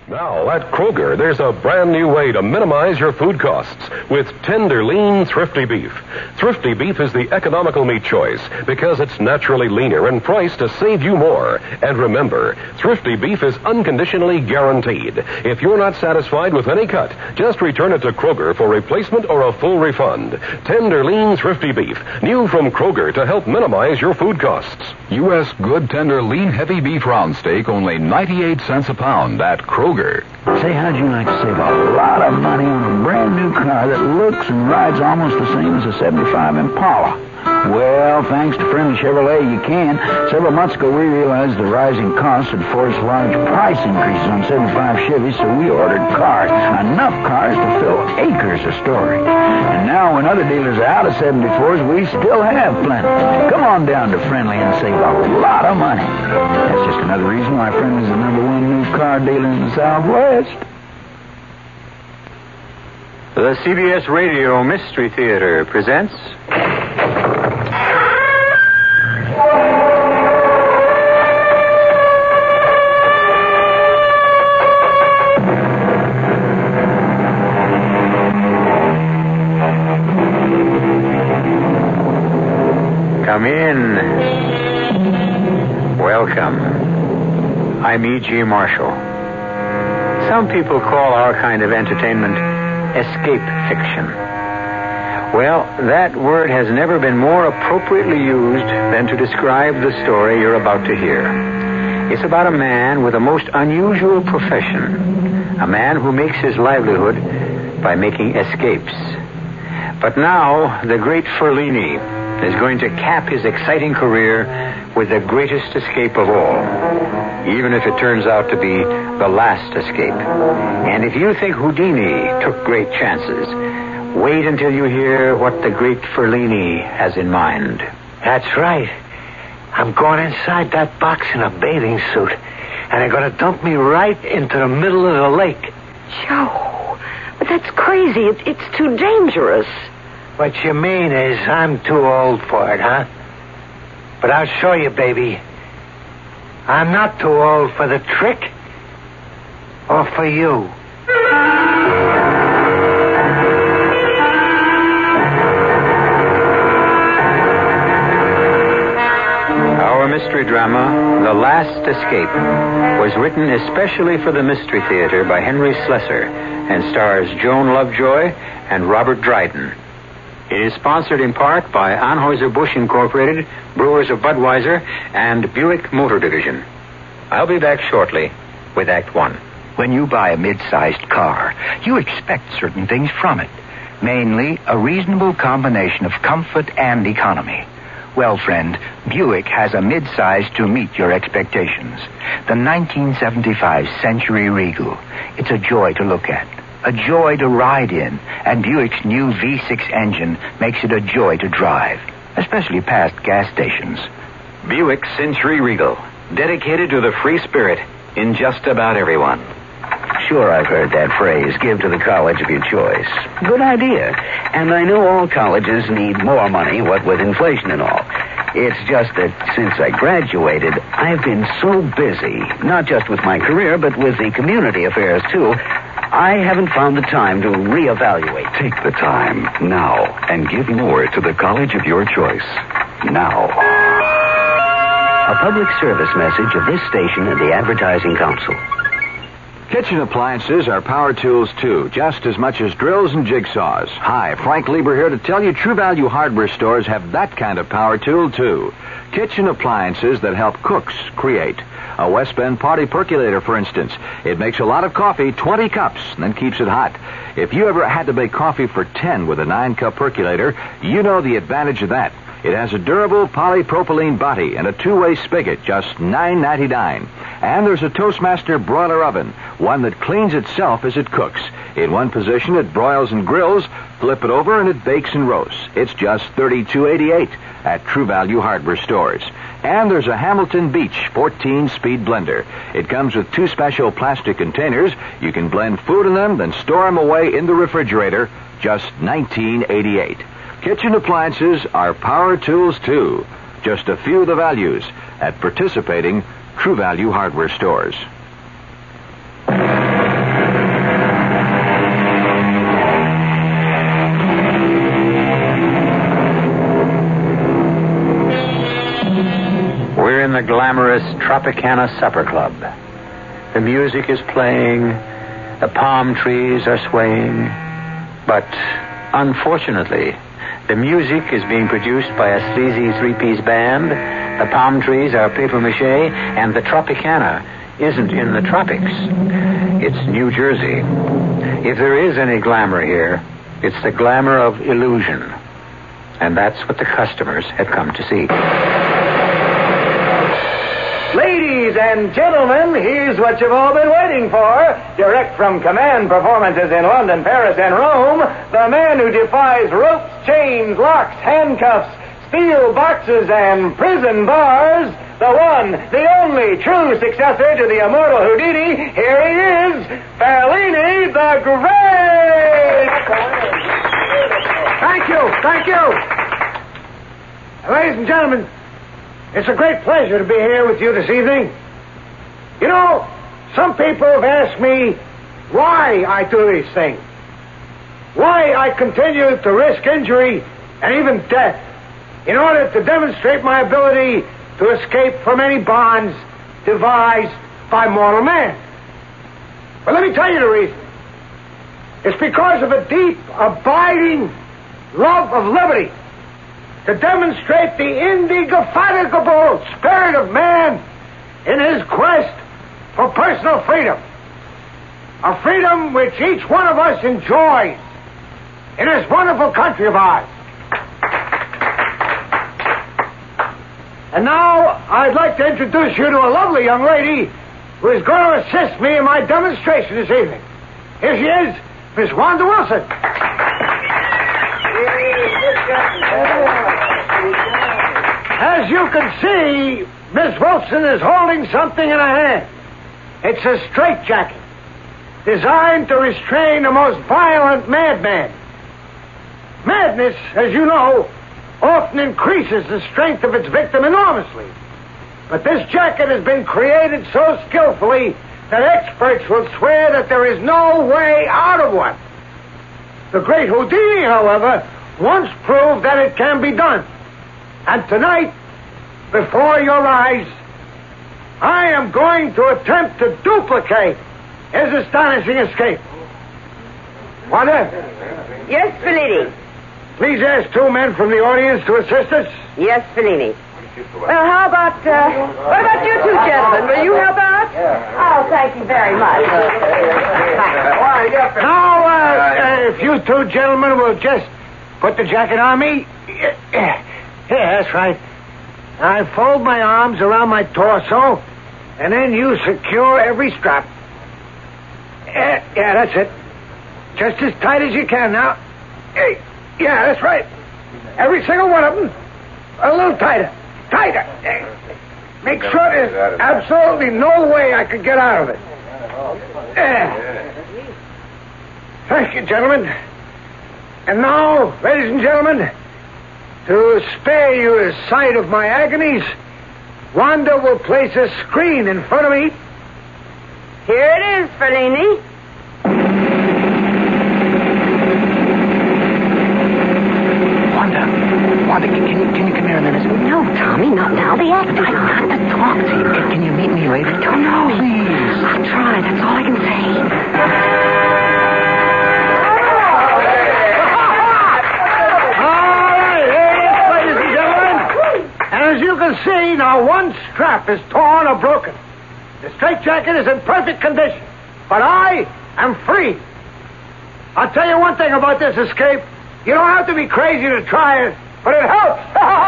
Now, at Kroger, there's a brand new way to minimize your food costs with tender, lean, thrifty beef. Thrifty beef is the economical meat choice because it's naturally leaner and priced to save you more. And remember, thrifty beef is unconditionally guaranteed. If you're not satisfied with any cut, just return it to Kroger for replacement or a full refund. Tender, lean, thrifty beef. New from Kroger to help minimize your food costs. U.S. good, tender, lean, heavy beef round steak, only 98 cents a pound at Kroger. Say, how'd you like to save a lot of money on a brand new car that looks and rides almost the same as a 75 Impala? Well, thanks to Friendly Chevrolet, you can. Several months ago, we realized the rising costs had forced large price increases on 75 Chevys, so we ordered cars. Enough cars to fill acres of storage. And now, when other dealers are out of 74s, we still have plenty. Come on down to Friendly and save a lot of money. That's just another reason why Friendly's the number one new car dealer in the Southwest. The CBS Radio Mystery Theater presents... Come in. Welcome. I'm E.G. Marshall. Some people call our kind of entertainment escape fiction. Well, that word has never been more appropriately used than to describe the story you're about to hear. It's about a man with a most unusual profession. A man who makes his livelihood by making escapes. But now, the great Ferlini is going to cap his exciting career with the greatest escape of all, even if it turns out to be the last escape. And if you think Houdini took great chances, wait until you hear what the great Ferlini has in mind. That's right. I'm going inside that box in a bathing suit, and they're going to dump me right into the middle of the lake. Joe, but that's crazy. It's too dangerous. What you mean is I'm too old for it, huh? But I'll show you, baby. I'm not too old for the trick. Or for you. Our mystery drama, The Last Escape, was written especially for the Mystery Theater by Henry Slessor and stars Joan Lovejoy and Robert Dryden. It is sponsored in part by Anheuser-Busch Incorporated, Brewers of Budweiser, and Buick Motor Division. I'll be back shortly with Act One. When you buy a mid-sized car, you expect certain things from it. Mainly, a reasonable combination of comfort and economy. Well, friend, Buick has a mid-size to meet your expectations. The 1975 Century Regal. It's a joy to look at. A joy to ride in, and Buick's new V6 engine makes it a joy to drive, especially past gas stations. Buick Century Regal, dedicated to the free spirit in just about everyone. Sure, I've heard that phrase, give to the college of your choice. Good idea. And I know all colleges need more money, what with inflation and all. It's just that since I graduated, I've been so busy, not just with my career, but with the community affairs, too. I haven't found the time to reevaluate. Take the time now and give more to the college of your choice. Now. A public service message of this station and the Advertising Council. Kitchen appliances are power tools, too, just as much as drills and jigsaws. Hi, Frank Lieber here to tell you True Value hardware stores have that kind of power tool, too. Kitchen appliances that help cooks create. A West Bend party percolator, for instance. It makes a lot of coffee, 20 cups, and then keeps it hot. If you ever had to make coffee for 10 with a 9-cup percolator, you know the advantage of that. It has a durable polypropylene body and a two-way spigot, just $9.99. And there's a Toastmaster broiler oven, one that cleans itself as it cooks. In one position, it broils and grills. Flip it over, and it bakes and roasts. It's just $32.88 at True Value hardware stores. And there's a Hamilton Beach 14-speed blender. It comes with 2 special plastic containers. You can blend food in them, then store them away in the refrigerator. Just $19.88. Kitchen appliances are power tools, too. Just a few of the values at participating True Value hardware stores. glamorous Tropicana Supper Club. The music is playing, the palm trees are swaying, but unfortunately, the music is being produced by a sleazy three-piece band, the palm trees are papier-mâché, and the Tropicana isn't in the tropics. It's New Jersey. If there is any glamour here, it's the glamour of illusion. And that's what the customers have come to see. Ladies and gentlemen, here's what you've all been waiting for. Direct from Command Performances in London, Paris, and Rome, the man who defies ropes, chains, locks, handcuffs, steel boxes, and prison bars, the one, the only true successor to the immortal Houdini. Here he is, Fellini the Great! Thank you. Ladies and gentlemen, it's a great pleasure to be here with you this evening. You know, some people have asked me why I do these things. Why I continue to risk injury and even death in order to demonstrate my ability to escape from any bonds devised by mortal man. But let me tell you the reason. It's because of a deep, abiding love of liberty, to demonstrate the indefatigable spirit of man in his quest for personal freedom. A freedom which each one of us enjoys in this wonderful country of ours. And now I'd like to introduce you to a lovely young lady who is going to assist me in my demonstration this evening. Here she is, Miss Wanda Wilson. As you can see, Miss Wilson is holding something in her hand. It's a straitjacket designed to restrain the most violent madman. Madness, as you know, often increases the strength of its victim enormously. But this jacket has been created so skillfully that experts will swear that there is no way out of one. The great Houdini, however, once proved that it can be done. And tonight, before your eyes, I am going to attempt to duplicate his astonishing escape. Wanda? Yes, Fellini. Please ask two men from the audience to assist us. Yes, Fellini. Well, how about, what about you two gentlemen? Will you help out? Oh, thank you very much. Now, if you two gentlemen will just put the jacket on me. Yeah, that's right. I fold my arms around my torso, and then you secure every strap. Yeah, that's it. Just as tight as you can now. Yeah, that's right. Every single one of them. A little tighter. Tighter. Make sure there's absolutely no way I could get out of it. Thank you, gentlemen. And now, ladies and gentlemen, to spare you a sight of my agonies, Wanda will place a screen in front of me. Here it is, Fellini. Wanda, can you come here a minute? No, Tommy, not now. The act is on. I've got to talk to you. Can you meet me later? I don't know. Please. I'll try. That's all I can say. As you can see, now one strap is torn or broken. The straitjacket is in perfect condition, but I am free. I'll tell you one thing about this escape. You don't have to be crazy to try it, but it helps.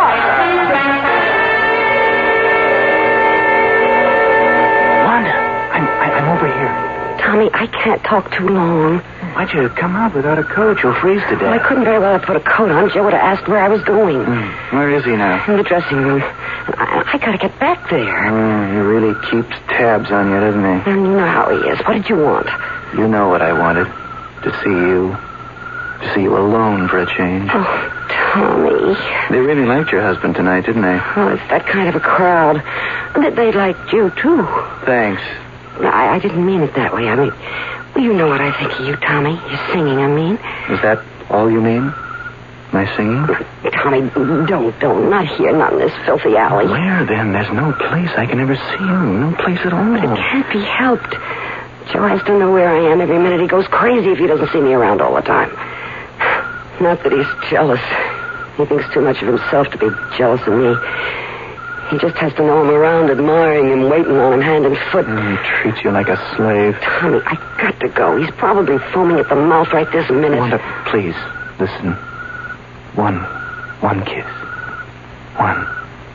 Wanda, I'm over here. Tommy, I can't talk too long. Why'd you come out without a coat? You'll freeze to death. Well, I couldn't very well have put a coat on. Joe would have asked where I was going. Where is he now? In the dressing room. I gotta get back there. He really keeps tabs on you, doesn't he? And you know how he is. What did you want? You know what I wanted. To see you. To see you alone for a change. Oh, Tommy. They really liked your husband tonight, didn't they? Oh, it's that kind of a crowd. They liked you, too. Thanks. I didn't mean it that way. I mean, well, you know what I think of you, Tommy. Your singing, I mean. Is that all you mean? My singing? Tommy, don't. Not here, not in this filthy alley. Where, then? There's no place I can ever see you. No place at all. But it can't be helped. Joe has to know where I am every minute. He goes crazy if he doesn't see me around all the time. Not that he's jealous. He thinks too much of himself to be jealous of me. He just has to know I'm around, admiring him, waiting on him hand and foot. He treats you like a slave. Tommy, I got to go. He's probably foaming at the mouth right this minute. Wanda, please, listen. One kiss. One.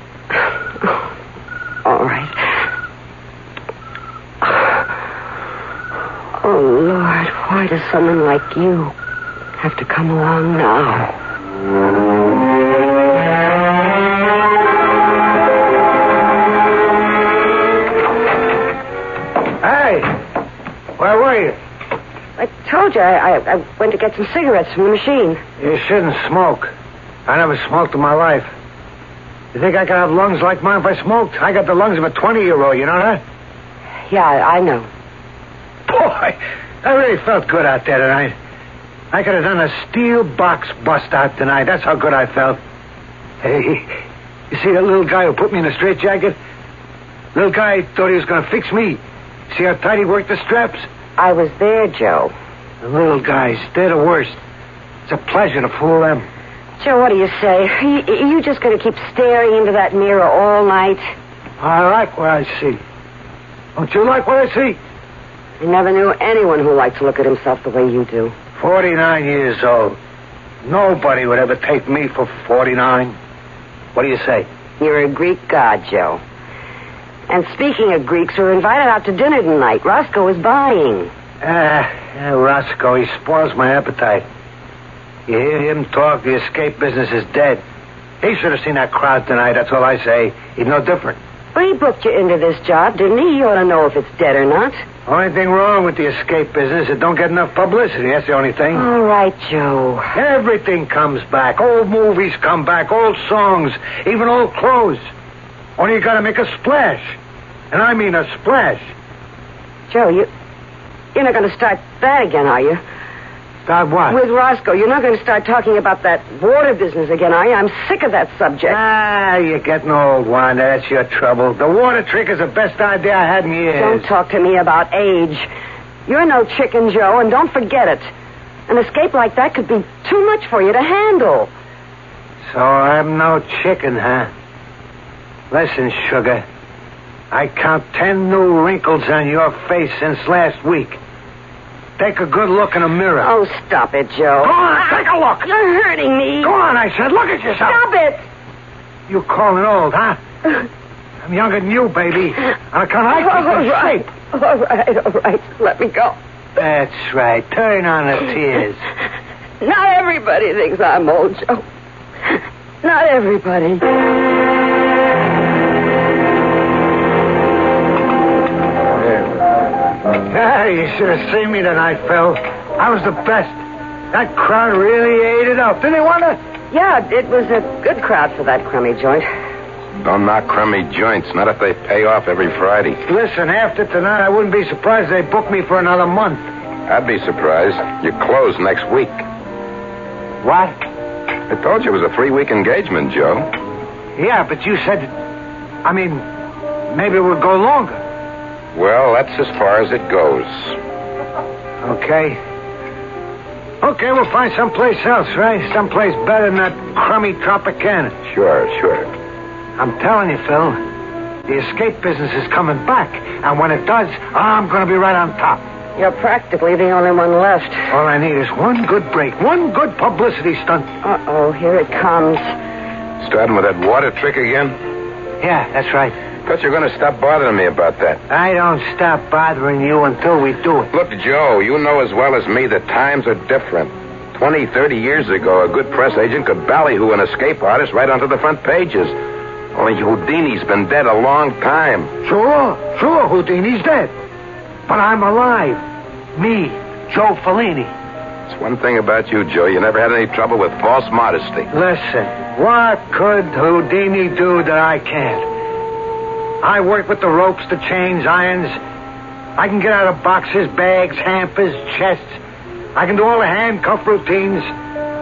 All right. Oh, Lord, why does someone like you have to come along now? Hey, where were you? I told you I went to get some cigarettes from the machine. You shouldn't smoke. I never smoked in my life. You think I could have lungs like mine if I smoked? I got the lungs of a 20-year-old, you know that? Yeah, I know. Boy, I really felt good out there tonight. I could have done a steel box bust out tonight. That's how good I felt. Hey, you see that little guy who put me in a straitjacket? Little guy thought he was going to fix me. See how tight he worked the straps? I was there, Joe. The little guys, they're the worst. It's a pleasure to fool them. Joe, what do you say? Are you just going to keep staring into that mirror all night? I like what I see. Don't you like what I see? I never knew anyone who liked to look at himself the way you do. 49 years old. Nobody would ever take me for 49. What do you say? You're a Greek god, Joe. And speaking of Greeks, we're invited out to dinner tonight. Roscoe is buying. Roscoe, he spoils my appetite. You hear him talk, the escape business is dead. He should have seen that crowd tonight, that's all I say. He's no different. Well, he booked you into this job, didn't he? You ought to know if it's dead or not. Only thing wrong with the escape business, it don't get enough publicity. That's the only thing. All right, Joe. Everything comes back. Old movies come back, old songs, even old clothes. Only you gotta make a splash. And I mean a splash. Joe, you're not going to start that again, are you? Start what? With Roscoe. You're not going to start talking about that water business again, are you? I'm sick of that subject. You're getting old, Wanda. That's your trouble. The water trick is the best idea I had in years. Don't talk to me about age. You're no chicken, Joe, and don't forget it. An escape like that could be too much for you to handle. So I'm no chicken, huh? Listen, sugar. I count 10 new wrinkles on your face since last week. Take a good look in the mirror. Oh, stop it, Joe. Go on, take a look. You're hurting me. Go on, I said. Look at yourself. Stop it. You calling old, huh? I'm younger than you, baby. I can't keep in shape. All right. Let me go. That's right. Turn on the tears. Not everybody thinks I'm old, Joe. Not everybody. You should have seen me tonight, Phil. I was the best. That crowd really ate it up. Didn't they, Wanda? Yeah, it was a good crowd for that crummy joint. Don't knock crummy joints, not if they pay off every Friday. Listen, after tonight, I wouldn't be surprised if they booked me for another month. I'd be surprised. You close next week. What? I told you it was a 3-week engagement, Joe. Yeah, but you said... maybe it would go longer. Well, that's as far as it goes. Okay, we'll find someplace else, right? Someplace better than that crummy Tropicana. Sure. I'm telling you, Phil, the escape business is coming back. And when it does, I'm going to be right on top. You're practically the only one left. All I need is one good break, one good publicity stunt. Uh-oh, here it comes. Starting with that water trick again? Yeah, that's right. Thought you were going to stop bothering me about that. I don't stop bothering you until we do it. Look, Joe, you know as well as me that times are different. 20, 30 years ago, a good press agent could ballyhoo an escape artist right onto the front pages. Only Houdini's been dead a long time. Sure, Houdini's dead. But I'm alive. Me, Joe Fellini. It's one thing about you, Joe. You never had any trouble with false modesty. Listen, what could Houdini do that I can't? I work with the ropes, the chains, irons. I can get out of boxes, bags, hampers, chests. I can do all the handcuff routines.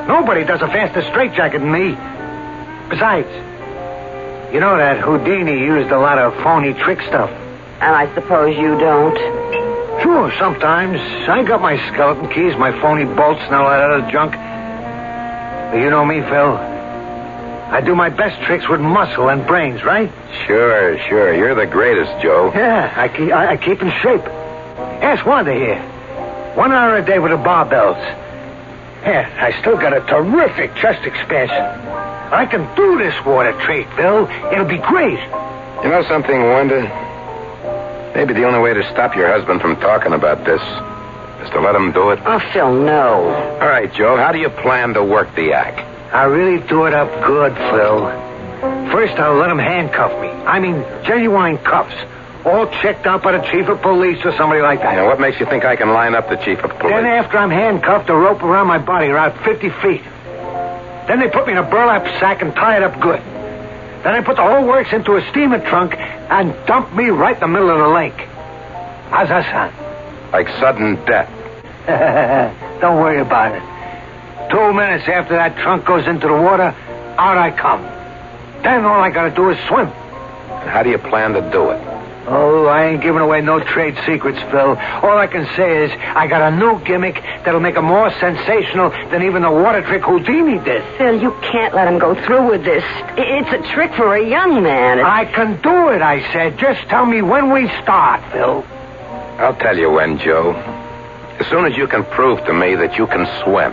Nobody does a faster straitjacket than me. Besides, you know that Houdini used a lot of phony trick stuff. And I suppose you don't. Sure, sometimes. I got my skeleton keys, my phony bolts, and all that other junk. But you know me, Phil. I do my best tricks with muscle and brains, right? Sure. You're the greatest, Joe. Yeah, I keep in shape. Ask Wanda here. 1 hour a day with the barbells. Yeah, I still got a terrific chest expansion. I can do this water trick, Phil. It'll be great. You know something, Wanda? Maybe the only way to stop your husband from talking about this is to let him do it. Oh, Phil, no. All right, Joe, how do you plan to work the act? I really do it up good, Phil. First, I'll let him handcuff me. I mean, genuine cuffs. All checked out by the chief of police or somebody like that. And what makes you think I can line up the chief of police? Then after I'm handcuffed, a rope around my body around 50 feet. Then they put me in a burlap sack and tie it up good. Then I put the whole works into a steamer trunk and dump me right in the middle of the lake. How's that sound? Like sudden death. Don't worry about it. 2 minutes after that trunk goes into the water, out I come. Then all I gotta do is swim. And how do you plan to do it? Oh, I ain't giving away no trade secrets, Phil. All I can say is I got a new gimmick that'll make it more sensational than even the water trick Houdini did. Phil, you can't let him go through with this. It's a trick for a young man. I can do it, I said. Just tell me when we start, Phil. I'll tell you when, Joe. As soon as you can prove to me that you can swim.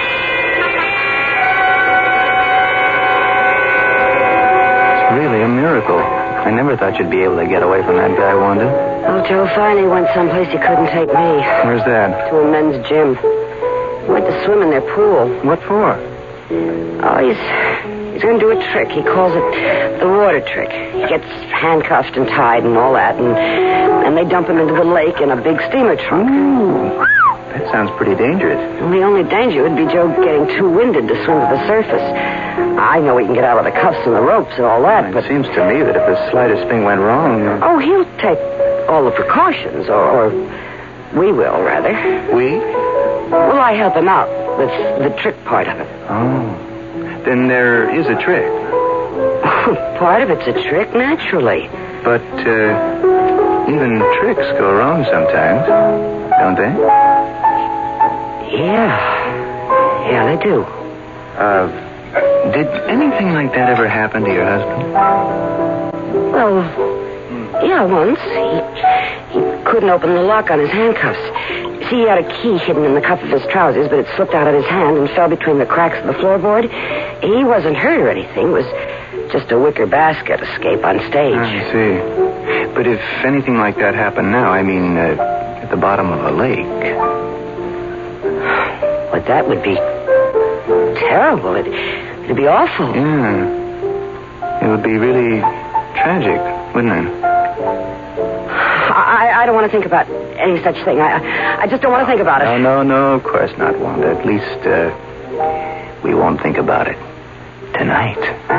It's really a miracle. I never thought you'd be able to get away from that guy, Wanda. Oh, Joe finally went someplace he couldn't take me. Where's that? To a men's gym. He went to swim in their pool. What for? Oh, he's going to do a trick. He calls it the water trick. He gets handcuffed and tied and all that, and they dump him into the lake in a big steamer trunk. Ooh, that sounds pretty dangerous. Well, the only danger would be Joe getting too winded to swim to the surface. I know he can get out of the cuffs and the ropes and all that, but... It seems to me that if the slightest thing went wrong... Oh, he'll take all the precautions, or we will, rather. We? Well, I help him out with the trick part of it. Oh. Then there is a trick. Part of it's a trick, naturally. But, even tricks go wrong sometimes, don't they? Yeah, they do. Did anything like that ever happen to your husband? Well, yeah, once. He couldn't open the lock on his handcuffs. See, he had a key hidden in the cuff of his trousers, but it slipped out of his hand and fell between the cracks of the floorboard. He wasn't hurt or anything. It was just a wicker basket escape on stage. I see. But if anything like that happened now, I mean, at the bottom of a lake... Well, that would be terrible. It'd be awful. Yeah. It would be really tragic, wouldn't it? I don't want to think about any such thing. I just don't want to think about it. No, of course not, Wanda. At least, we won't think about it tonight.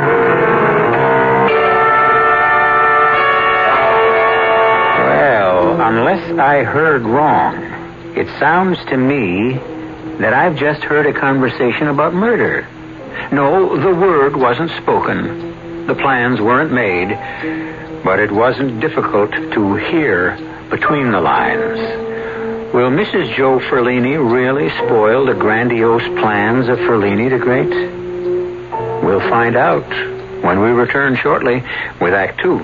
Well, unless I heard wrong, it sounds to me that I've just heard a conversation about murder. No, the word wasn't spoken. The plans weren't made, but it wasn't difficult to hear between the lines. Will Mrs. Joe Ferlini really spoil the grandiose plans of Ferlini the Great? We'll find out when we return shortly with Act 2.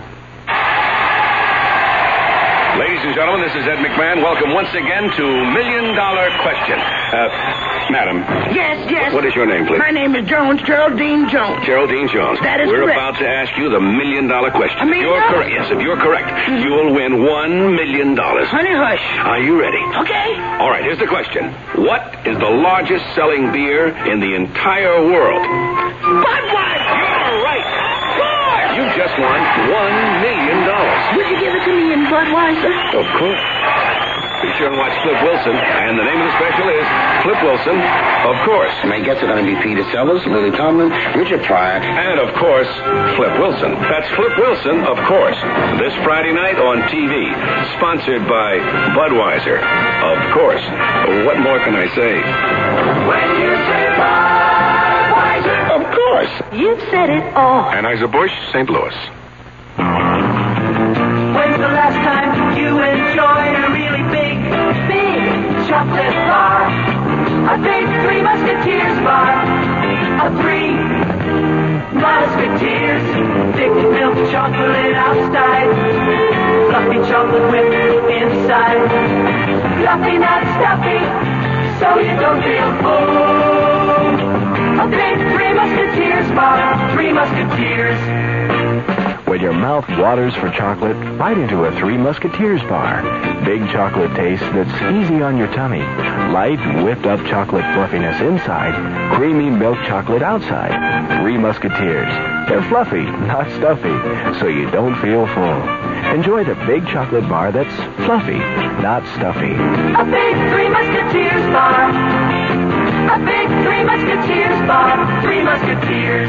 Ladies and gentlemen, this is Ed McMahon. Welcome once again to $1 Million Question. Madam. Yes. What is your name, please? My name is Jones, Geraldine Jones. Geraldine Jones. That is We're correct. about to ask you the $1 Million Question. $1 million? If you're correct, yes, if you're correct, you will win $1 million. Honey hush. Are you ready? Okay. All right, here's the question. What is the largest selling beer in the entire world? Budweiser. You're right. Good. You just won $1 million. Would you give it to me in Budweiser? Of course. Be sure and watch Flip Wilson. And the name of the special is Flip Wilson, of course. My guests are going to be Peter Sellers, Lily Tomlin, Richard Pryor. And, of course, Flip Wilson. That's Flip Wilson, of course. This Friday night on TV. Sponsored by Budweiser. Of course. What more can I say? When you say bye. course. You've said it all. Anheuser-Busch, St. Louis. When's the last time you enjoyed a really big chocolate bar? A big Three Musketeers bar. A Three Musketeers. Thick milk chocolate outside. Fluffy chocolate whipped inside. Fluffy, not stuffy, so you don't feel full. A big Three Musketeers bar. Three Musketeers. When your mouth waters for chocolate, bite into a Three Musketeers bar. Big chocolate taste that's easy on your tummy. Light, whipped-up chocolate fluffiness inside. Creamy milk chocolate outside. Three Musketeers. They're fluffy, not stuffy, so you don't feel full. Enjoy the big chocolate bar that's fluffy, not stuffy. A big Three Musketeers bar. A big Three Musketeers bar. Three Musketeers.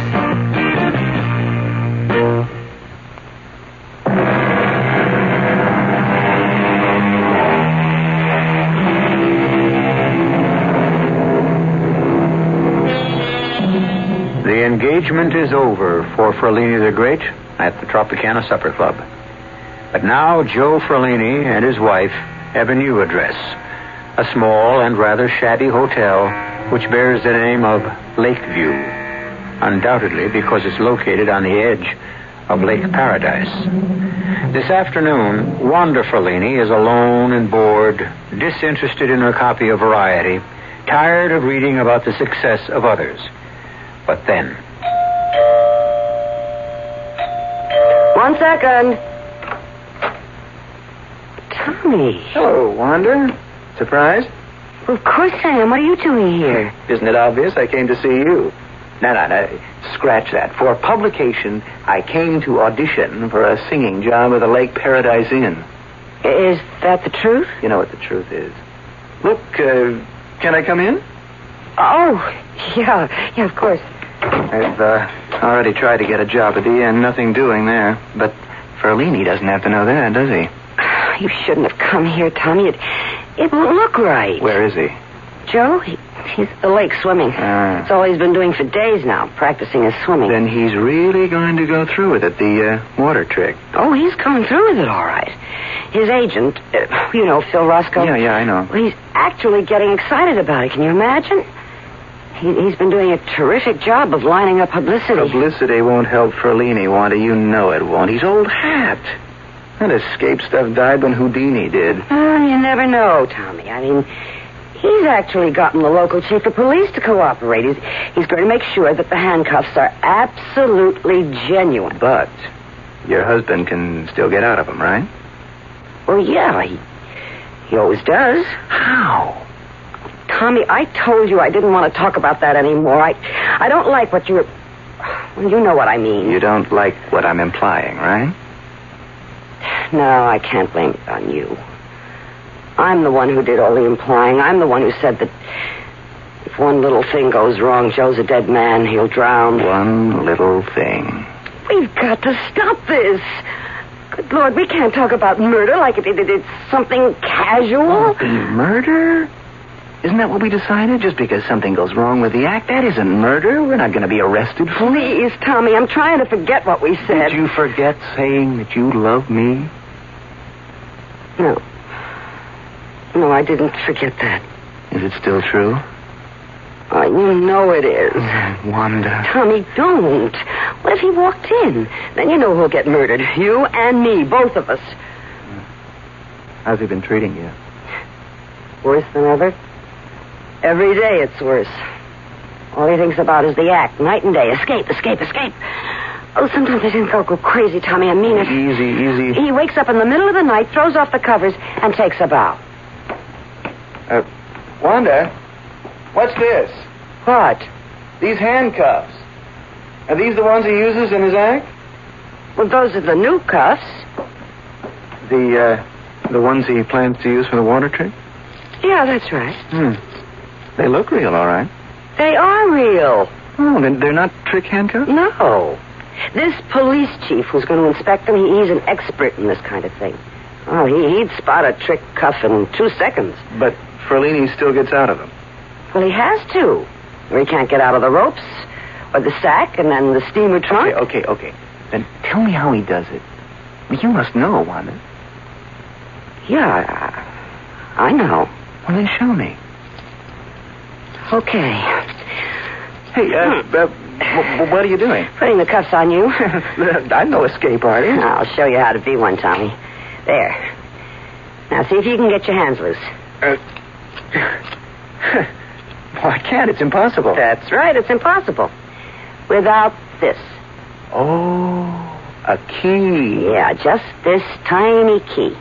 The engagement is over for Ferlini the Great at the Tropicana Supper Club. But now Joe Ferlini and his wife have a new address, a small and rather shabby hotel which bears the name of Lakeview, undoubtedly because it's located on the edge of Lake Paradise. This afternoon, Wanda Ferlini is alone and bored, disinterested in her copy of Variety, tired of reading about the success of others. But then... One second. Tommy. Hello, Wanda. Surprised? Well, of course I am. What are you doing here? Isn't it obvious? I came to see you. No. Scratch that. For publication, I came to audition for a singing job at the Lake Paradise Inn. Is that the truth? You know what the truth is. Look, can I come in? Oh, yeah, of course. I've already tried to get a job at the inn. Nothing doing there. But Ferlini doesn't have to know that, does he? You shouldn't have come here, Tommy. It won't look right. Where is he? Joe? He's at the lake swimming. That's all he's been doing for days now, practicing his swimming. Then he's really going to go through with it, the water trick. Oh, he's going through with it, all right. His agent, Phil Roscoe. Yeah, I know. Well, he's actually getting excited about it. Can you imagine? He's been doing a terrific job of lining up publicity. Publicity won't help Ferlini, Wanda. You know it won't. He's old hat. That escape stuff died when Houdini did. You never know, Tommy. I mean, he's actually gotten the local chief of police to cooperate. He's going to make sure that the handcuffs are absolutely genuine. But your husband can still get out of them, right? Well, yeah, he always does. How? Tommy, I told you I didn't want to talk about that anymore. I don't like what you're... Well, you know what I mean. You don't like what I'm implying, right? No, I can't blame it on you. I'm the one who did all the implying. I'm the one who said that if one little thing goes wrong, Joe's a dead man. He'll drown. One little thing. We've got to stop this. Good Lord, we can't talk about murder like it's something casual. Murder? Isn't that what we decided? Just because something goes wrong with the act, that isn't murder. We're not going to be arrested for it. Please, Tommy, I'm trying to forget what we said. Did you forget saying that you love me? No, I didn't forget that. Is it still true? You know it is. Wanda. Tommy, don't. What if he walked in? Then you know who'll get murdered. You and me, both of us. How's he been treating you? Worse than ever. Every day it's worse. All he thinks about is the act, night and day. Escape. Oh, sometimes I think I'll go crazy, Tommy. I mean it. Easy. He wakes up in the middle of the night, throws off the covers, and takes a bow. Wanda, what's this? What? These handcuffs. Are these the ones he uses in his act? Well, those are the new cuffs. The ones he plans to use for the water trick? Yeah, that's right. They look real, all right. They are real. Oh, they're not trick handcuffs? No. This police chief who's going to inspect them, he's an expert in this kind of thing. Oh, he'd spot a trick cuff in 2 seconds. But Ferlini still gets out of them. Well, he has to. Or he can't get out of the ropes. Or the sack and then the steamer trunk. Okay. Then tell me how he does it. You must know, Wanda. Yeah, I know. Well, then show me. Okay. Hey, what are you doing? Putting the cuffs on you. I'm no escape artist. I'll show you how to be one, Tommy. There. Now, see if you can get your hands loose. Well, I can't. It's impossible. That's right. It's impossible. Without this. Oh, a key. Yeah, just this tiny key.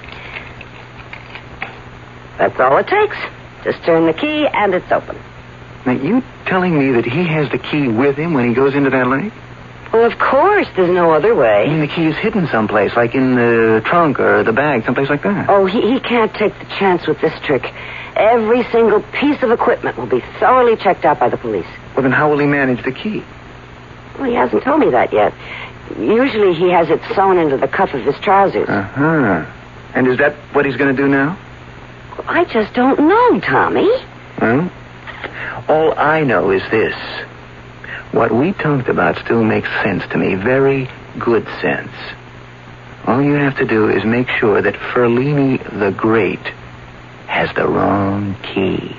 That's all it takes. Just turn the key and it's open. Now, you telling me that he has the key with him when he goes into that lake? Well, of course. There's no other way. I mean, the key is hidden someplace, like in the trunk or the bag, someplace like that. Oh, he can't take the chance with this trick. Every single piece of equipment will be thoroughly checked out by the police. Well, then how will he manage the key? Well, he hasn't told me that yet. Usually he has it sewn into the cuff of his trousers. Uh-huh. And is that what he's going to do now? Well, I just don't know, Tommy. Well, all I know is this. What we talked about still makes sense to me. Very good sense. All you have to do is make sure that Ferlini the Great has the wrong key.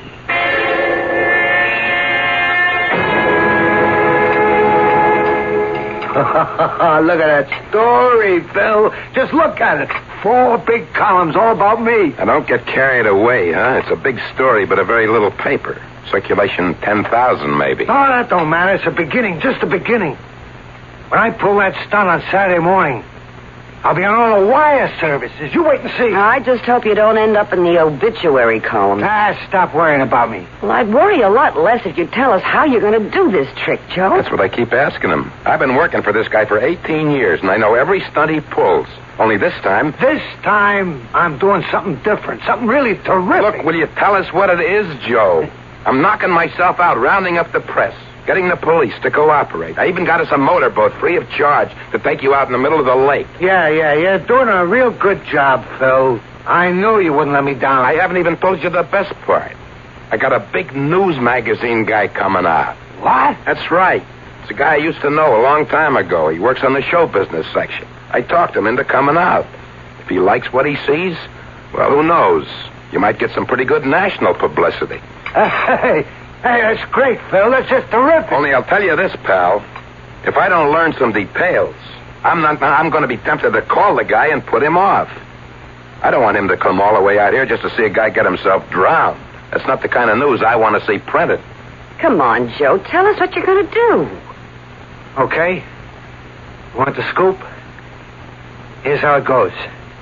Look at that story, Phil. Just look at it. 4 big columns all about me. Now, don't get carried away, huh? It's a big story, but a very little paper. Circulation 10,000, maybe. Oh, that don't matter. It's a beginning, just a beginning. When I pull that stunt on Saturday morning, I'll be on all the wire services. You wait and see. I just hope you don't end up in the obituary column. Stop worrying about me. Well, I'd worry a lot less if you'd tell us how you're going to do this trick, Joe. That's what I keep asking him. I've been working for this guy for 18 years, and I know every stunt he pulls. Only this time... This time, I'm doing something different. Something really terrific. Look, will you tell us what it is, Joe? I'm knocking myself out, rounding up the press, getting the police to cooperate. I even got us a motorboat free of charge to take you out in the middle of the lake. Yeah, you're doing a real good job, Phil. I knew you wouldn't let me down. I haven't even told you the best part. I got a big news magazine guy coming out. What? That's right. It's a guy I used to know a long time ago. He works on the show business section. I talked him into coming out. If he likes what he sees, well, who knows? You might get some pretty good national publicity. Hey, that's great, Phil. That's just terrific. Only I'll tell you this, pal. If I don't learn some details, I'm going to be tempted to call the guy and put him off. I don't want him to come all the way out here just to see a guy get himself drowned. That's not the kind of news I want to see printed. Come on, Joe. Tell us what you're going to do. Okay. You want the scoop? Here's how it goes.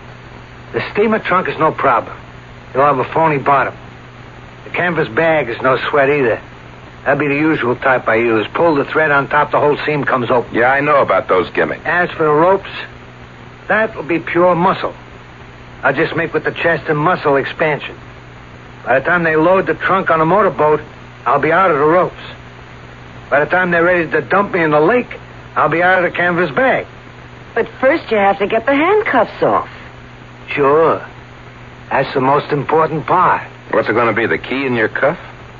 The steamer trunk is no problem. You'll have a phony bottom. The canvas bag is no sweat either. That'll be the usual type I use. Pull the thread on top, the whole seam comes open. Yeah, I know about those gimmicks. As for the ropes, that'll be pure muscle. I'll just make with the chest and muscle expansion. By the time they load the trunk on a motorboat, I'll be out of the ropes. By the time they're ready to dump me in the lake, I'll be out of the canvas bag. But first you have to get the handcuffs off. Sure. That's the most important part. What's it going to be, the key in your cuff?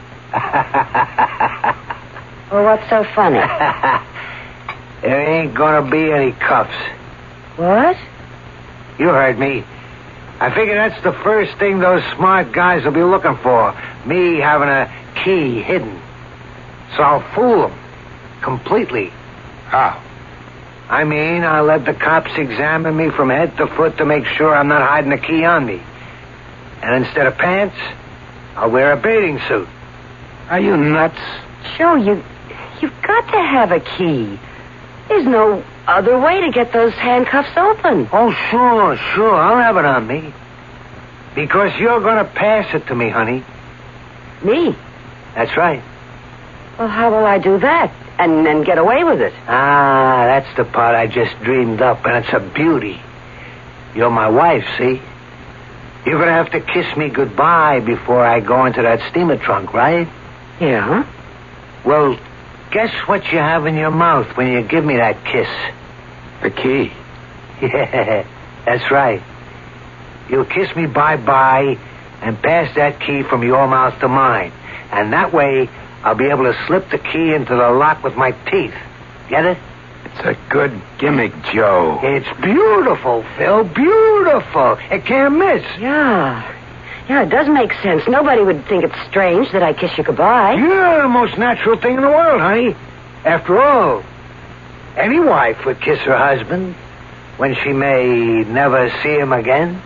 Well, what's so funny? There ain't going to be any cuffs. What? You heard me. I figure that's the first thing those smart guys will be looking for. Me having a key hidden. So I'll fool them. Completely. How? I mean, I'll let the cops examine me from head to foot to make sure I'm not hiding a key on me. And instead of pants, I'll wear a bathing suit. Are you nuts? Joe, you've got to have a key. There's no other way to get those handcuffs open. Oh, sure. I'll have it on me. Because you're going to pass it to me, honey. Me? That's right. Well, how will I do that? And then get away with it? Ah, that's the part I just dreamed up, and it's a beauty. You're my wife, see? You're going to have to kiss me goodbye before I go into that steamer trunk, right? Yeah. Well, guess what you have in your mouth when you give me that kiss? The key. Yeah, that's right. You'll kiss me bye-bye and pass that key from your mouth to mine. And that way, I'll be able to slip the key into the lock with my teeth. Get it? It's a good gimmick, Joe. It's beautiful, Phil. Beautiful. It can't miss. Yeah, it does make sense. Nobody would think it's strange that I kiss you goodbye. Yeah, the most natural thing in the world, honey. After all, any wife would kiss her husband when she may never see him again.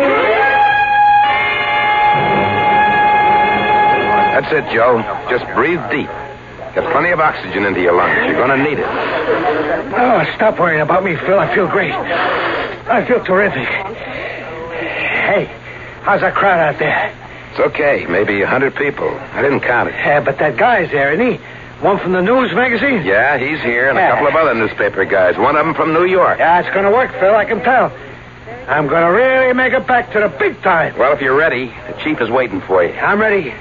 That's it, Joe. Just breathe deep. Get plenty of oxygen into your lungs. You're going to need it. Oh, stop worrying about me, Phil. I feel great. I feel terrific. Hey, how's that crowd out there? It's okay. Maybe 100 people. I didn't count it. Yeah, but that guy's there, isn't he? One from the news magazine? Yeah, he's here, and a couple of other newspaper guys. One of them from New York. Yeah, it's going to work, Phil. I can tell. I'm going to really make it back to the big time. Well, if you're ready, the chief is waiting for you. I'm ready.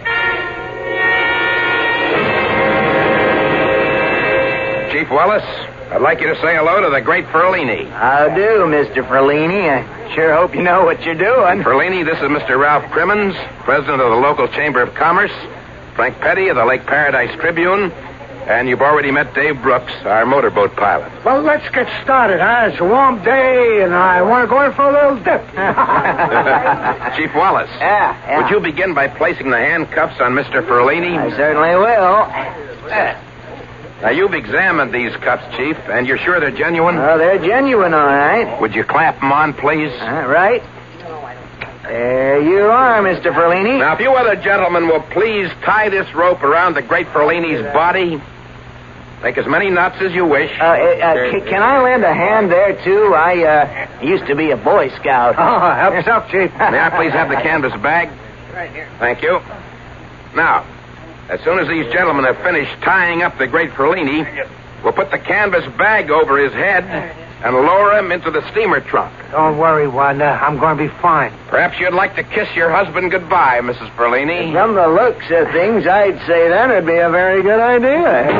Chief Wallace, I'd like you to say hello to the great Ferlini. How do, Mr. Ferlini? I sure hope you know what you're doing. Ferlini, this is Mr. Ralph Crimmins, president of the local Chamber of Commerce, Frank Petty of the Lake Paradise Tribune, and you've already met Dave Brooks, our motorboat pilot. Well, let's get started, huh? It's a warm day, and I want to go in for a little dip. Chief Wallace. Yeah. Would you begin by placing the handcuffs on Mr. Ferlini? I certainly will. Now, you've examined these cuffs, Chief, and you're sure they're genuine? Oh, they're genuine, all right. Would you clamp them on, please? Right. There you are, Mr. Ferlini. Now, if you other gentlemen will please tie this rope around the great Ferlini's body. Make as many knots as you wish. Can I lend a hand there, too? I used to be a Boy Scout. Oh, help yourself, Chief. May I please have the canvas bag? Right here. Thank you. Now, as soon as these gentlemen have finished tying up the great Ferlini, we'll put the canvas bag over his head and lower him into the steamer trunk. Don't worry, Wanda. I'm going to be fine. Perhaps you'd like to kiss your husband goodbye, Mrs. Ferlini. From the looks of things, I'd say that would be a very good idea.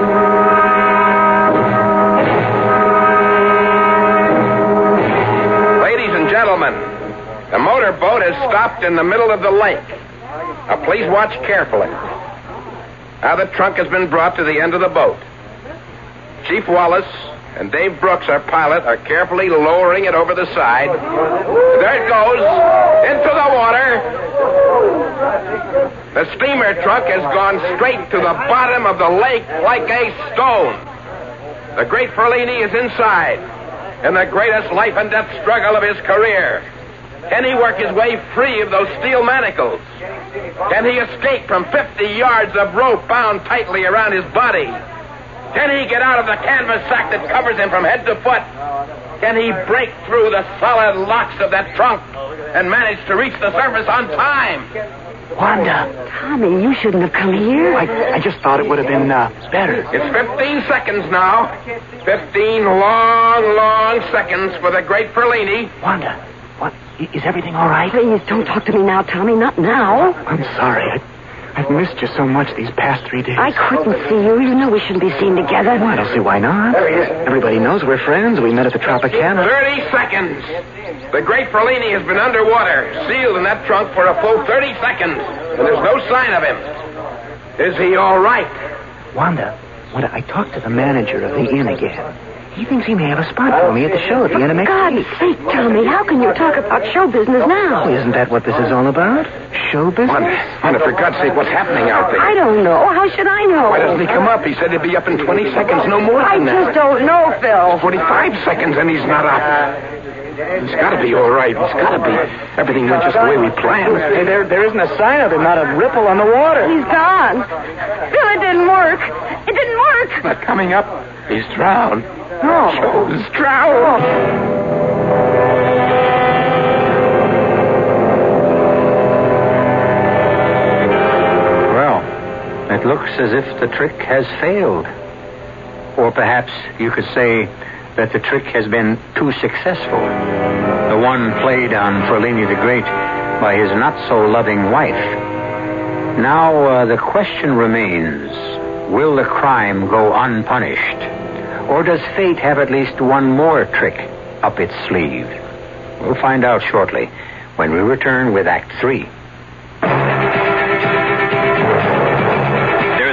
Ladies and gentlemen, the motorboat has stopped in the middle of the lake. Now, please watch carefully. Now the trunk has been brought to the end of the boat. Chief Wallace and Dave Brooks, our pilot, are carefully lowering it over the side. There it goes, into the water. The steamer trunk has gone straight to the bottom of the lake like a stone. The great Ferlini is inside, in the greatest life and death struggle of his career. Can he work his way free of those steel manacles? Can he escape from 50 yards of rope bound tightly around his body? Can he get out of the canvas sack that covers him from head to foot? Can he break through the solid locks of that trunk and manage to reach the surface on time? Wanda. Tommy, you shouldn't have come here. I just thought it would have been better. It's 15 seconds now. 15 long seconds for the great Ferlini. Wanda, what? Is everything all right? Please, don't talk to me now, Tommy. Not now. I'm sorry. I've missed you so much these past 3 days. I couldn't see you, even though we shouldn't be seen together. Well, I don't see why not. Everybody knows we're friends. We met at the Tropicana. 30 seconds. The great Ferlini has been underwater, sealed in that trunk for a full 30 seconds, and there's no sign of him. Is he all right? Wanda, I talked to the manager of the inn again. He thinks he may have a spot for me at the show at the end of next week. For God's sake, Tommy, how can you talk about show business now? Well, isn't that what this is all about? Show business? Wanda, for God's sake, what's happening out there? I don't know. How should I know? Why doesn't he come up? He said he'd be up in 20 seconds, no more than that. I just don't know, Phil. 45 seconds and he's not up. He's got to be all right. He's got to be. Everything went just the way we planned. Hey, there isn't a sign of him, not a ripple on the water. He's gone. Phil, it didn't work. It didn't work. Not coming up. He's drowned. No. Joe's drowned. Well, it looks as if the trick has failed. Or perhaps you could say that the trick has been too successful. The one played on Ferlini the Great by his not-so-loving wife. Now, the question remains, will the crime go unpunished? Or does fate have at least one more trick up its sleeve? We'll find out shortly when we return with Act 3. There's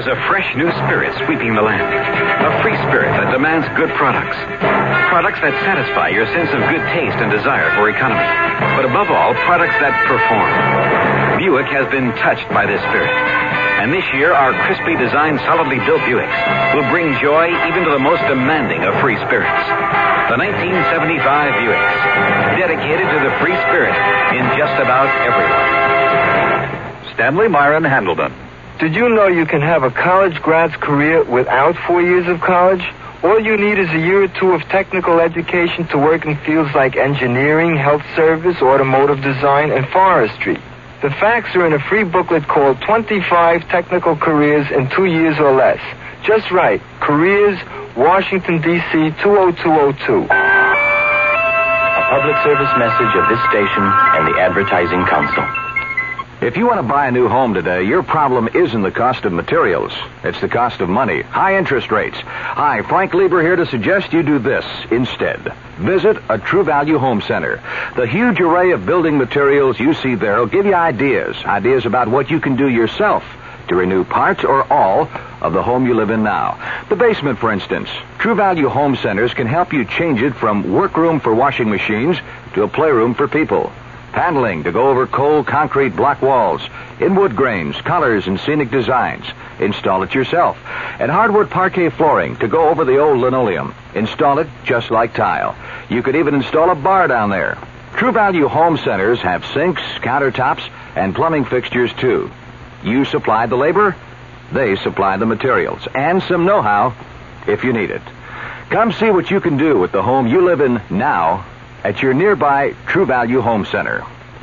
fresh new spirit sweeping the land. A free spirit that demands good products. Products that satisfy your sense of good taste and desire for economy. But above all, products that perform. Buick has been touched by this spirit. And this year, our crisply designed, solidly built Buicks will bring joy even to the most demanding of free spirits. The 1975 Buicks, dedicated to the free spirit in just about everyone. Stanley Myron Handleton. Did you know you can have a college grad's career without 4 years of college? All you need is a year or two of technical education to work in fields like engineering, health service, automotive design, and forestry. The facts are in a free booklet called 25 Technical Careers in 2 Years or Less. Just right. Careers, Washington, D.C., 20202. A public service message of this station and the Advertising Council. If you want to buy a new home today, your problem isn't the cost of materials. It's the cost of money. High interest rates. Hi, Frank Lieber here to suggest you do this instead. Visit a True Value Home Center. The huge array of building materials you see there will give you ideas about what you can do yourself to renew parts or all of the home you live in now. The basement, for instance. True Value Home Centers can help you change it from workroom for washing machines to a playroom for people. Paneling to go over cold concrete block walls, in wood grains, colors, and scenic designs. Install it yourself. And hardwood parquet flooring to go over the old linoleum. Install it just like tile. You could even install a bar down there. True Value Home Centers have sinks, countertops, and plumbing fixtures, too. You supply the labor, they supply the materials, and some know-how if you need it. Come see what you can do with the home you live in now at your nearby True Value Home Center.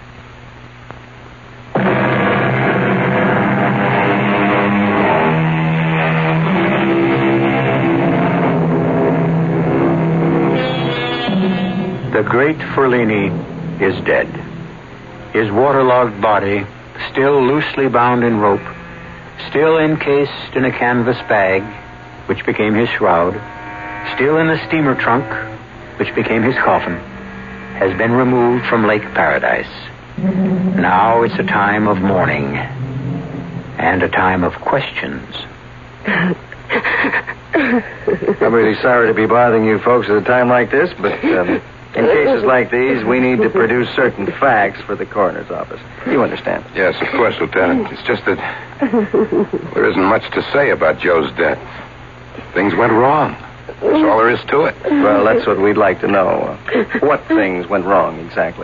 The great Ferlini is dead. His waterlogged body, still loosely bound in rope, still encased in a canvas bag, which became his shroud, still in the steamer trunk, which became his coffin, has been removed from Lake Paradise. Now it's a time of mourning and a time of questions. I'm really sorry to be bothering you folks at a time like this, but in cases like these, we need to produce certain facts for the coroner's office. You understand? Yes, of course, Lieutenant. It's just that there isn't much to say about Joe's death. Things went wrong. That's all there is to it. Well, that's what we'd like to know. What things went wrong exactly?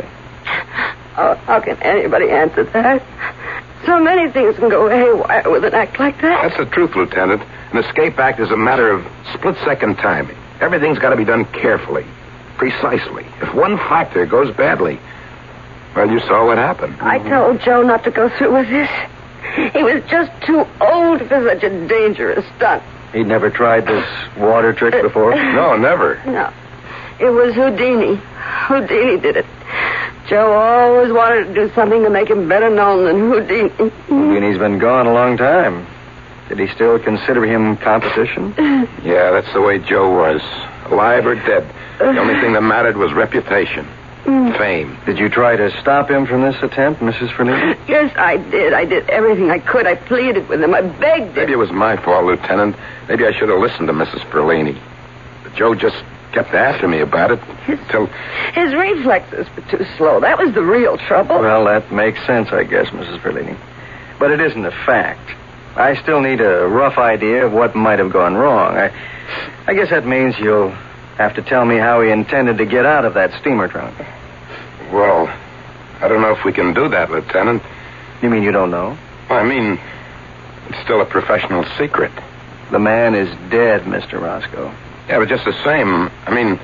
Oh, how can anybody answer that? So many things can go haywire with an act like that. That's the truth, Lieutenant. An escape act is a matter of split-second timing. Everything's got to be done carefully, precisely. If one factor goes badly, well, you saw what happened. I told Joe not to go through with this. He was just too old for such a dangerous stunt. He'd never tried this water trick before? No, never. No. It was Houdini. Houdini did it. Joe always wanted to do something to make him better known than Houdini. Houdini's been gone a long time. Did he still consider him competition? Yeah, that's the way Joe was. Alive or dead. The only thing that mattered was reputation. Fame. Did you try to stop him from this attempt, Mrs. Ferlini? Yes, I did. I did everything I could. I pleaded with him. I begged him. Maybe it was my fault, Lieutenant. Maybe I should have listened to Mrs. Ferlini. But Joe just kept after me about it until... His reflexes were too slow. That was the real trouble. Well, that makes sense, I guess, Mrs. Ferlini. But it isn't a fact. I still need a rough idea of what might have gone wrong. I guess that means you'll have to tell me how he intended to get out of that steamer trunk. Well, I don't know if we can do that, Lieutenant. You mean you don't know? Well, I mean, it's still a professional secret. The man is dead, Mr. Roscoe. Yeah, but just the same, I mean,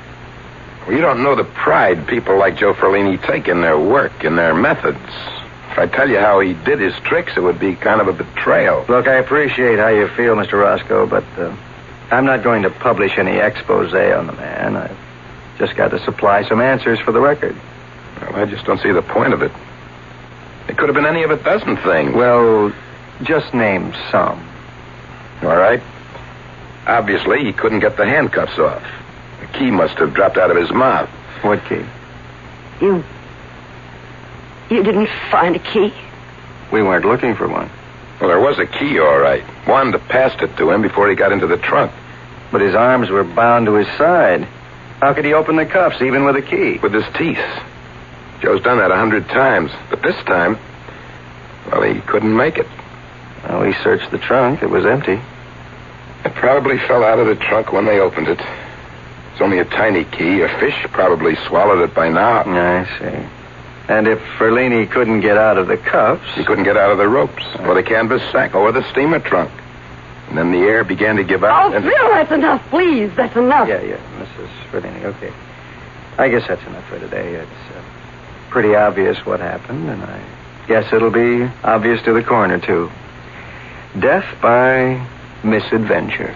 well, you don't know the pride people like Joe Ferlini take in their work, in their methods. If I tell you how he did his tricks, it would be kind of a betrayal. Look, I appreciate how you feel, Mr. Roscoe, but I'm not going to publish any expose on the man. I've just got to supply some answers for the record. Well, I just don't see the point of it. It could have been any of a dozen things. Well, just name some. All right. Obviously, he couldn't get the handcuffs off. The key must have dropped out of his mouth. What key? You didn't find a key? We weren't looking for one. Well, there was a key, all right. Wanda passed it to him before he got into the trunk. But his arms were bound to his side. How could he open the cuffs, even with a key? With his teeth. Joe's done that 100 times. But this time, well, he couldn't make it. Well, we searched the trunk. It was empty. It probably fell out of the trunk when they opened it. It's only a tiny key. A fish probably swallowed it by now. I see. And if Ferlini couldn't get out of the cuffs... He couldn't get out of the ropes, or the canvas sack, or the steamer trunk. And then the air began to give out. Oh, Phil, that's enough, please. That's enough. Yeah, Mrs. Ferlini, okay. I guess that's enough for today. It's pretty obvious what happened, and I guess it'll be obvious to the coroner, too. Death by misadventure.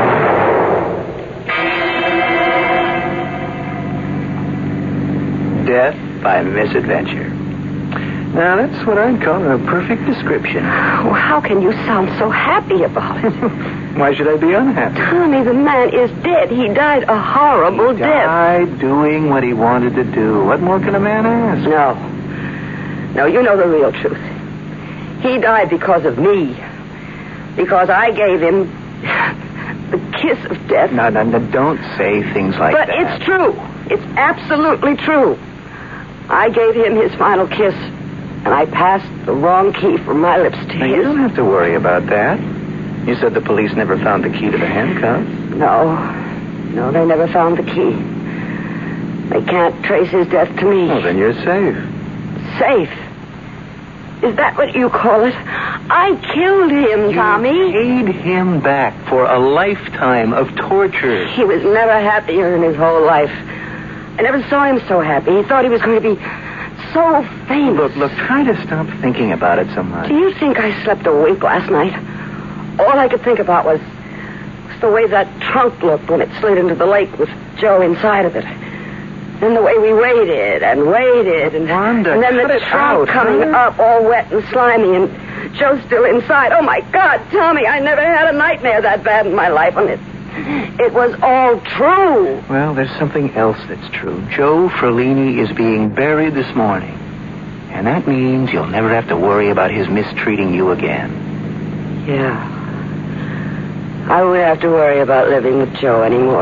Death by misadventure. Now, that's what I'd call a perfect description. Well, how can you sound so happy about it? Why should I be unhappy? Tommy, the man is dead. He died a horrible death. Died doing what he wanted to do. What more can a man ask? No, you know the real truth. He died because of me. Because I gave him the kiss of death. No, don't say things like that. But it's true. It's absolutely true. I gave him his final kiss, and I passed the wrong key from my lips to now, his. You don't have to worry about that. You said the police never found the key to the handcuffs. No, they never found the key. They can't trace his death to me. Well, then you're safe. Safe? Is that what you call it? I killed him, Tommy. You paid him back for a lifetime of torture. He was never happier in his whole life. I never saw him so happy. He thought he was going to be so famous. Look, try to stop thinking about it so much. Do you think I slept a wink last night? All I could think about was the way that trunk looked when it slid into the lake with Joe inside of it. And the way we waited. Wanda, and then the trunk coming up all wet and slimy and Joe still inside. Oh, my God, Tommy, I never had a nightmare that bad in my life. And it was all true. Well, there's something else that's true. Joe Ferlini is being buried this morning. And that means you'll never have to worry about his mistreating you again. Yeah. I won't have to worry about living with Joe anymore.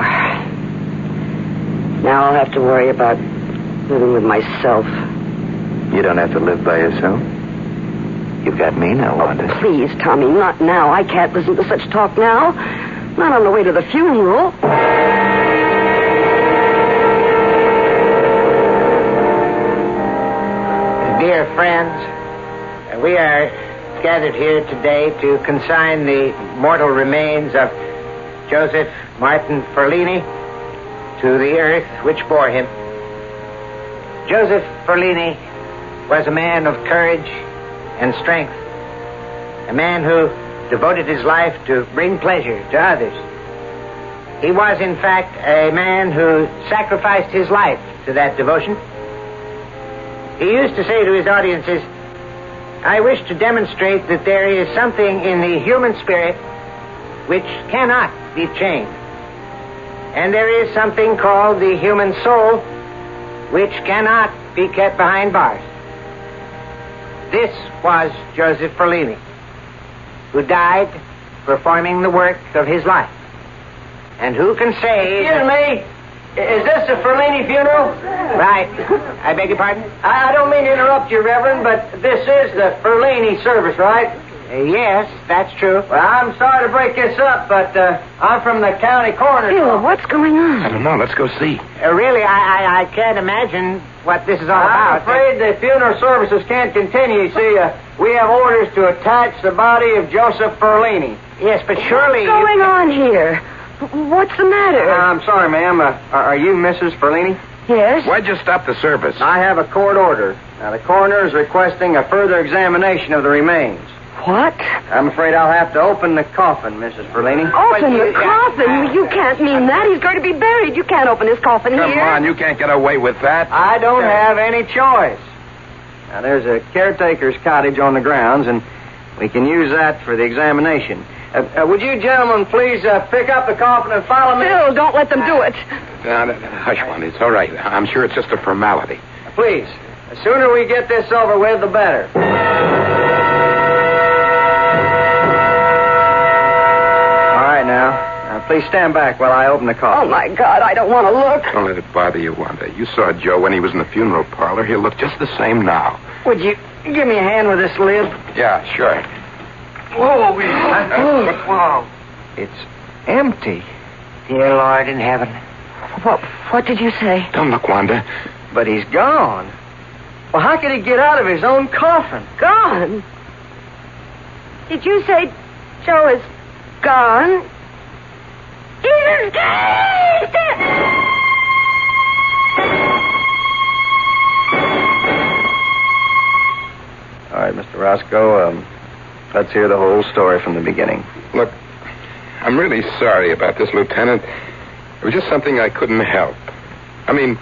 Now I'll have to worry about living with myself. You don't have to live by yourself. You've got me now, Wanda. Oh, please, Tommy, not now. I can't listen to such talk now. Not on the way to the funeral. Dear friends, we are gathered here today to consign the mortal remains of Joseph Martin Ferlini to the earth which bore him. Joseph Ferlini was a man of courage and strength, a man who devoted his life to bring pleasure to others. He was, in fact, a man who sacrificed his life to that devotion. He used to say to his audiences, I wish to demonstrate that there is something in the human spirit which cannot be chained. And there is something called the human soul which cannot be kept behind bars. This was Joseph Ferlini, who died performing the work of his life. And who can say... Excuse me? Is this the Ferlini funeral? Right. I beg your pardon? I don't mean to interrupt you, Reverend, but this is the Ferlini service, right? Yes, that's true. Well, I'm sorry to break this up, but I'm from the county coroner's Phil, office. what's going on? I don't know. Let's go see. Really, I can't imagine what this is all I'm about. afraid the funeral services can't continue. You see, we have orders to attach the body of Joseph Ferlini. Yes, but surely... What's going on here? What's the matter? I'm sorry, ma'am. Are you Mrs. Ferlini? Yes? Why'd you stop the service? I have a court order. Now, the coroner is requesting a further examination of the remains. What? I'm afraid I'll have to open the coffin, Mrs. Ferlini. Open the coffin? You can't mean that. He's going to be buried. You can't open his coffin Come here. on, you can't get away with that. I don't have any choice. Now, there's a caretaker's cottage on the grounds, and we can use that for the examination. Would you gentlemen please pick up the coffin and follow me? Phil, don't let them do it. Hush, Wanda. It's all right. I'm sure it's just a formality. Please. The sooner we get this over with, the better. Please stand back while I open the coffin. Oh, my God, I don't want to look. Don't let it bother you, Wanda. You saw Joe when he was in the funeral parlor. He'll look just the same now. Would you give me a hand with this lid? Yeah, sure. Whoa, whoa. It's empty. Dear Lord in heaven. What did you say? Don't look, Wanda. But he's gone. Well, how could he get out of his own coffin? Gone? Did you say Joe is gone? Jesus Christ! All right, Mr. Roscoe, let's hear the whole story from the beginning. Look, I'm really sorry about this, Lieutenant. It was just something I couldn't help. I mean,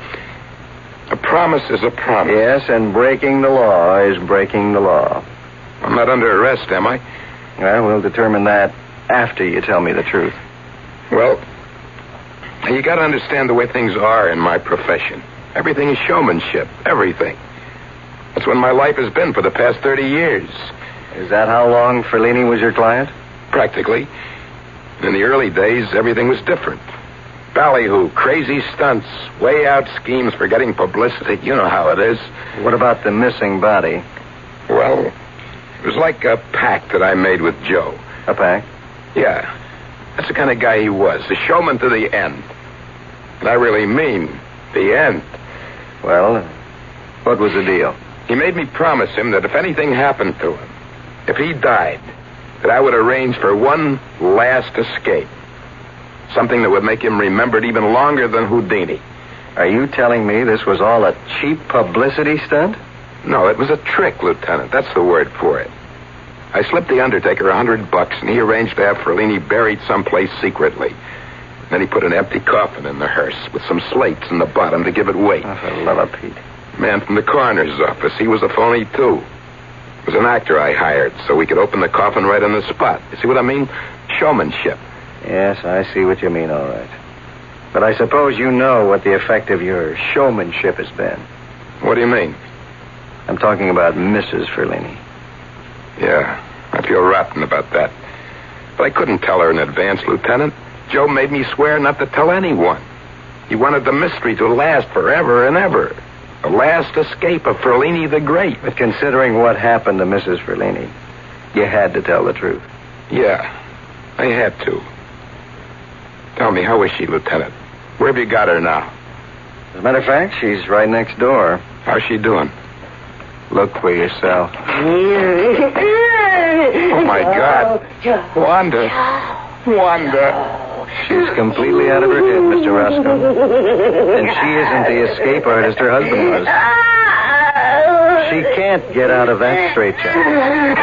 a promise is a promise. Yes, and breaking the law is breaking the law. I'm not under arrest, am I? Well, we'll determine that after you tell me the truth. Well, you got to understand the way things are in my profession. Everything is showmanship. Everything. That's what my life has been for the past 30 years. Is that how long Ferlini was your client? Practically. In the early days, everything was different. Ballyhoo, crazy stunts, way out schemes for getting publicity. You know how it is. What about the missing body? Well, it was like a pact that I made with Joe. A pact? Yeah. That's the kind of guy he was. A showman to the end. And I really mean the end. Well, what was the deal? He made me promise him that if anything happened to him, if he died, that I would arrange for one last escape. Something that would make him remembered even longer than Houdini. Are you telling me this was all a cheap publicity stunt? No, it was a trick, Lieutenant. That's the word for it. I slipped the undertaker $100, and he arranged to have Ferlini buried someplace secretly. Then he put an empty coffin in the hearse with some slates in the bottom to give it weight. Oh, for love of Pete. Man from the coroner's office. He was a phony, too. It was an actor I hired so we could open the coffin right on the spot. You see what I mean? Showmanship. Yes, I see what you mean, all right. But I suppose you know what the effect of your showmanship has been. What do you mean? I'm talking about Mrs. Ferlini. Yeah, I feel rotten about that. But I couldn't tell her in advance, Lieutenant. Joe made me swear not to tell anyone. He wanted the mystery to last forever and ever. The last escape of Ferlini the Great. But considering what happened to Mrs. Ferlini, you had to tell the truth. Yeah, I had to. Tell me, how is she, Lieutenant? Where have you got her now? As a matter of fact, she's right next door. How's she doing? Look for yourself. Oh, my God. Wanda. Wanda. She's completely out of her head, Mr. Roscoe. And she isn't the escape artist her husband was. She can't get out of that straitjacket.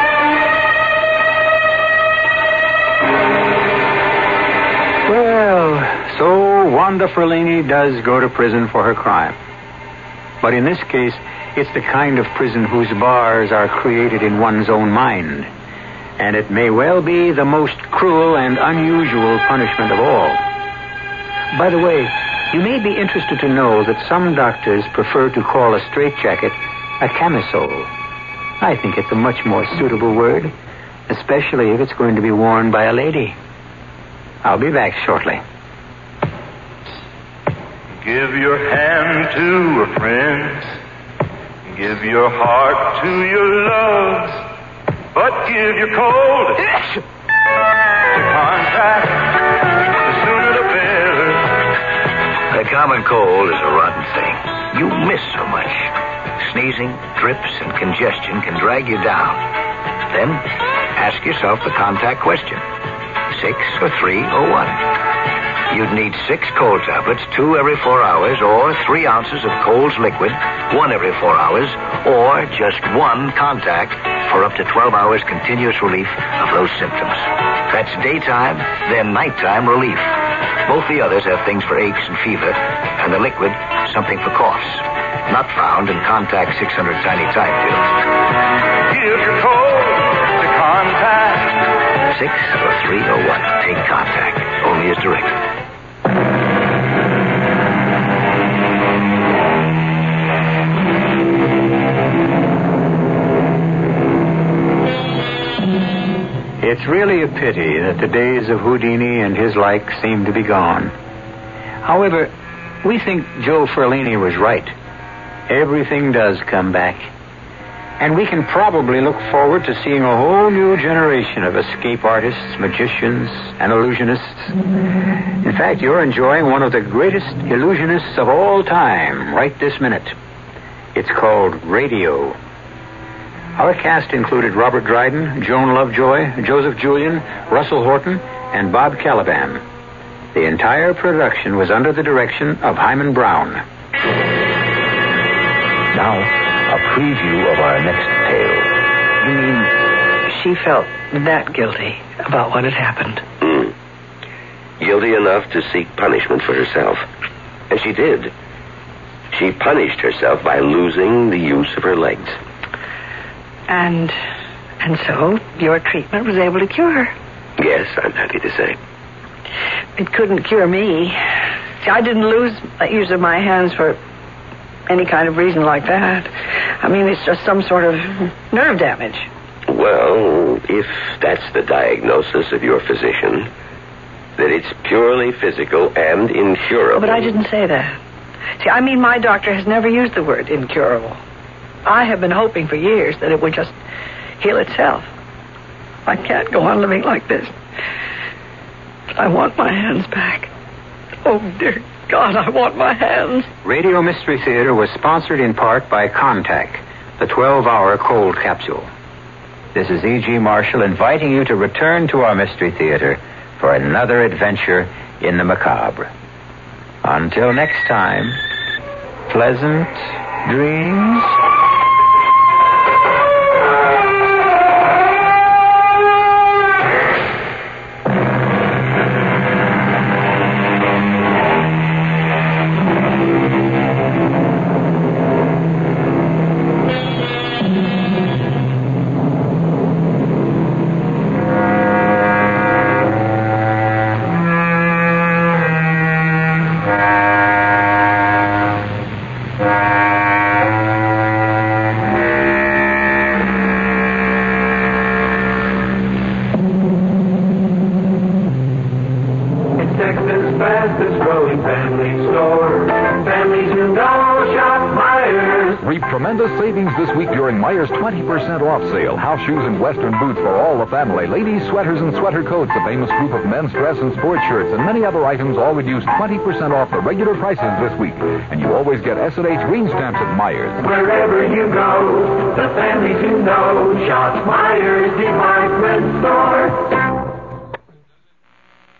Well, so Wanda Ferlini does go to prison for her crime. But in this case, it's the kind of prison whose bars are created in one's own mind. And it may well be the most cruel and unusual punishment of all. By the way, you may be interested to know that some doctors prefer to call a straitjacket a camisole. I think it's a much more suitable word, especially if it's going to be worn by a lady. I'll be back shortly. Give your hand to a friend. Give your heart to your loves. But give your cold to contact. The sooner the better. The common cold is a rotten thing. You miss so much. Sneezing, drips, and congestion can drag you down. Then ask yourself the contact question. 6 or 3 or 1. You'd need 6 cold tablets, 2 every 4 hours, or 3 ounces of Cold's liquid, 1 every 4 hours, or just 1 contact for up to 12 hours continuous relief of those symptoms. That's daytime, then nighttime relief. Both the others have things for aches and fever, and the liquid, something for coughs. Not found in Contact 600 Tiny Time pills. Give your cold to contact. 6 or 3 or 1. Take Contact. Only as directed. It's really a pity that the days of Houdini and his like seem to be gone. However, we think Joe Ferlini was right. Everything does come back. And we can probably look forward to seeing a whole new generation of escape artists, magicians, and illusionists. In fact, you're enjoying one of the greatest illusionists of all time right this minute. It's called radio. Our cast included Robert Dryden, Joan Lovejoy, Joseph Julian, Russell Horton, and Bob Caliban. The entire production was under the direction of Hyman Brown. Now, a preview of our next tale. You mean she felt that guilty about what had happened? Guilty enough to seek punishment for herself. And she did. She punished herself by losing the use of her legs. And so your treatment was able to cure her. Yes, I'm happy to say. It couldn't cure me. See, I didn't lose the use of my hands for any kind of reason like that. I mean, it's just some sort of nerve damage. Well, if that's the diagnosis of your physician, that it's purely physical and incurable. But I didn't say that. See, I mean, my doctor has never used the word incurable. I have been hoping for years that it would just heal itself. I can't go on living like this. I want my hands back. Oh, dear God, I want my hands. Radio Mystery Theater was sponsored in part by Contact, the 12-hour cold capsule. This is E.G. Marshall inviting you to return to our Mystery Theater for another adventure in the macabre. Until next time, pleasant dreams. Tremendous savings this week during Meijer's 20% off sale. House shoes and Western boots for all the family. Ladies' sweaters and sweater coats, a famous group of men's dress and sports shirts, and many other items all reduced 20% off the regular prices this week. And you always get S&H green stamps at Meijer's. Wherever you go, the families you know shop Meijer's Department